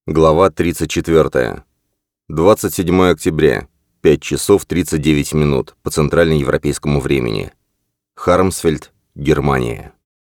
Глава 34. 27 октября. 5 часов 39 минут по центральноевропейскому времени. Хармсфельд, Германия.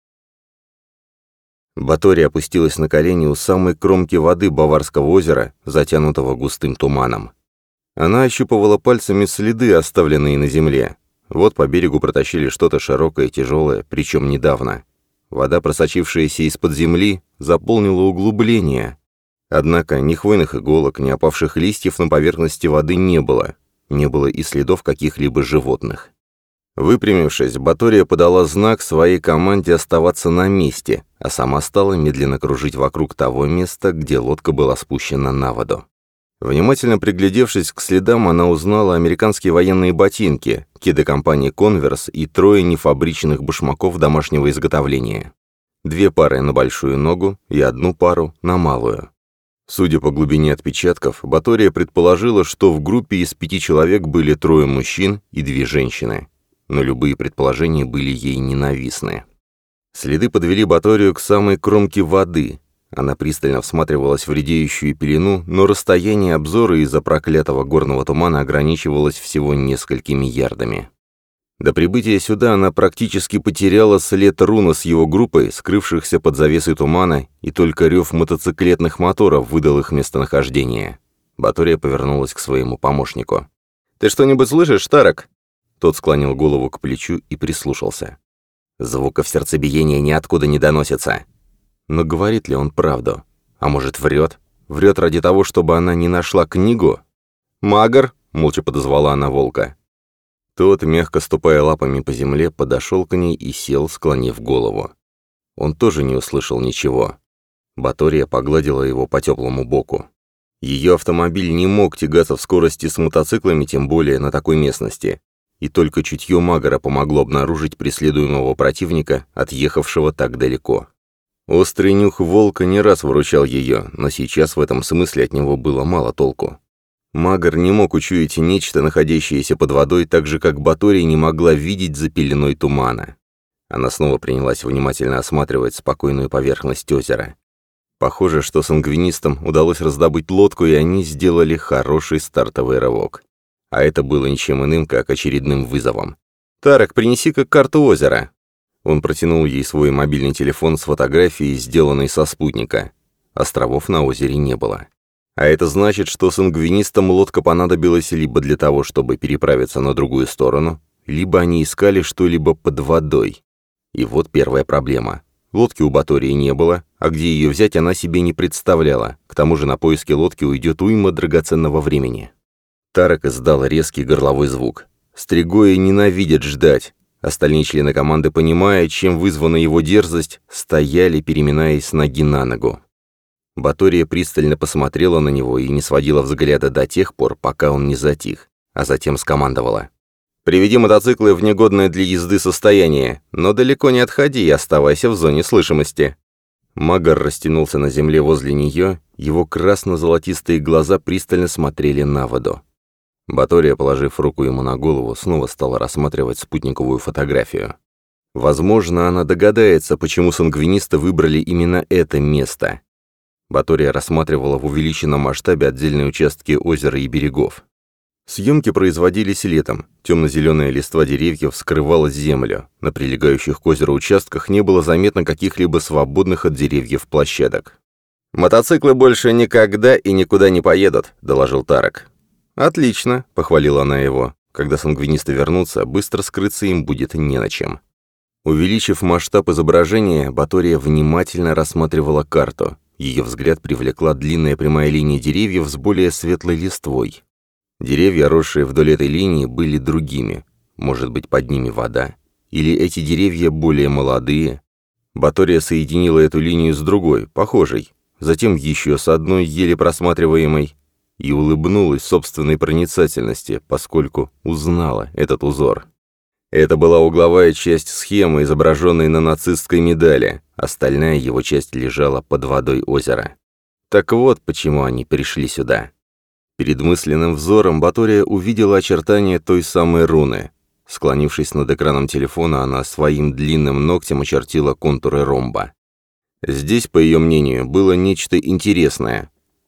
Батория опустилась на колени у самой кромки воды Баварского озера, затянутого густым туманом. Она ощупывала пальцами следы, оставленные на земле. Вот по берегу протащили что-то широкое и тяжелое, причем недавно. Вода, просочившаяся из-под земли, заполнила углубление. Однако ни хвойных иголок, ни опавших листьев на поверхности воды не было. Не было и следов каких-либо животных. Выпрямившись, Батория подала знак своей команде оставаться на месте, а сама стала медленно кружить вокруг того места, где лодка была спущена на воду. Внимательно приглядевшись к следам, она узнала американские военные ботинки, кеды компании «Конверс» и 3 нефабричных башмаков домашнего изготовления. 2 пары на большую ногу и 1 пару на малую. Судя по глубине отпечатков, Батория предположила, что в группе из 5 человек были 3 мужчин и 2 женщины. Но любые предположения были ей ненавистны. Следы подвели Баторию к самой кромке воды. Она пристально всматривалась в редеющую пелену, но расстояние обзора из-за проклятого горного тумана ограничивалось всего несколькими ярдами. До прибытия сюда она практически потеряла след Руна с его группой, скрывшихся под завесой тумана, и только рев мотоциклетных моторов выдал их местонахождение. Батория повернулась к своему помощнику. «Ты что-нибудь слышишь, Тарек?» Тот склонил голову к плечу и прислушался. Звуков сердцебиения ниоткуда не доносится. Но говорит ли он правду? А может, врет? Врет ради того, чтобы она не нашла книгу? «Магар!» — молча подозвала она волка. Тот, мягко ступая лапами по земле, подошел к ней и сел, склонив голову. Он тоже не услышал ничего. Батория погладила его по теплому боку. Ее автомобиль не мог тягаться в скорости с мотоциклами, тем более на такой местности. И только чутье Магара помогло обнаружить преследуемого противника, отъехавшего так далеко. Острый нюх волка не раз выручал ее, но сейчас в этом смысле от него было мало толку. Магар не мог учуять нечто, находящееся под водой, так же, как Батория не могла видеть за пеленой тумана. Она снова принялась внимательно осматривать спокойную поверхность озера. Похоже, что сангвинистам удалось раздобыть лодку, и они сделали хороший стартовый рывок. А это было ничем иным, как очередным вызовом. «Тарек, принеси-ка карту озера». Он протянул ей свой мобильный телефон с фотографией, сделанной со спутника. Островов на озере не было. А это значит, что сангвинистам лодка понадобилась либо для того, чтобы переправиться на другую сторону, либо они искали что-либо под водой. И вот первая проблема. Лодки у Батории не было, а где ее взять она себе не представляла. К тому же на поиски лодки уйдет уйма драгоценного времени. Тарек издал резкий горловой звук. Стригои ненавидят ждать. Остальные члены команды, понимая, чем вызвана его дерзость, стояли, переминаясь с ноги на ногу. Батория пристально посмотрела на него и не сводила взгляда до тех пор, пока он не затих, а затем скомандовала. «Приведи мотоциклы в негодное для езды состояние, но далеко не отходи и оставайся в зоне слышимости». Магар растянулся на земле возле нее, его красно-золотистые глаза пристально смотрели на воду. Батория, положив руку ему на голову, снова стала рассматривать спутниковую фотографию. Возможно, она догадается, почему сангвинисты выбрали именно это место. Батория рассматривала в увеличенном масштабе отдельные участки озера и берегов. Съемки производились летом, темно-зеленая листва деревьев скрывала землю, на прилегающих к озеру участках не было заметно каких-либо свободных от деревьев площадок. «Мотоциклы больше никогда и никуда не поедут», — доложил Тарек. «Отлично», — похвалила она его. «Когда сангвинисты вернутся, быстро скрыться им будет не на чем». Увеличив масштаб изображения, Батория внимательно рассматривала карту. Ее взгляд привлекла длинная прямая линия деревьев с более светлой листвой. Деревья, росшие вдоль этой линии, были другими. Может быть, под ними вода? Или эти деревья более молодые? Батория соединила эту линию с другой, похожей, затем еще с одной, еле просматриваемой, и улыбнулась собственной проницательности, поскольку узнала этот узор. Это была угловая часть схемы, изображенной на нацистской медали, остальная его часть лежала под водой озера. Так вот, почему они пришли сюда. Перед мысленным взором Батория увидела очертания той самой руны. Склонившись над экраном телефона, она своим длинным ногтем очертила контуры ромба. Здесь, по ее мнению, было нечто интересное.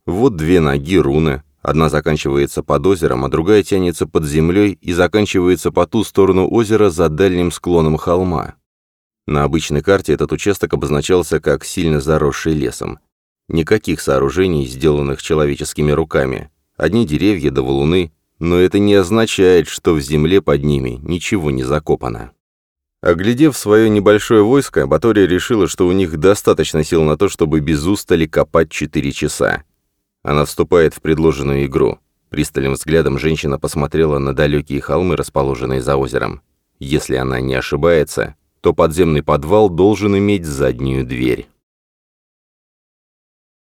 Вот две ноги руны. Одна заканчивается под озером, а другая тянется под землей и заканчивается по ту сторону озера за дальним склоном холма. На обычной карте этот участок обозначался как сильно заросший лесом. Никаких сооружений, сделанных человеческими руками. Одни деревья да валуны, но это не означает, что в земле под ними ничего не закопано. Оглядев свое небольшое войско, Батория решила, что у них достаточно сил на то, чтобы без устали копать 4 часа. Она вступает в предложенную игру. Пристальным взглядом женщина посмотрела на далекие холмы, расположенные за озером. Если она не ошибается, то подземный подвал должен иметь заднюю дверь.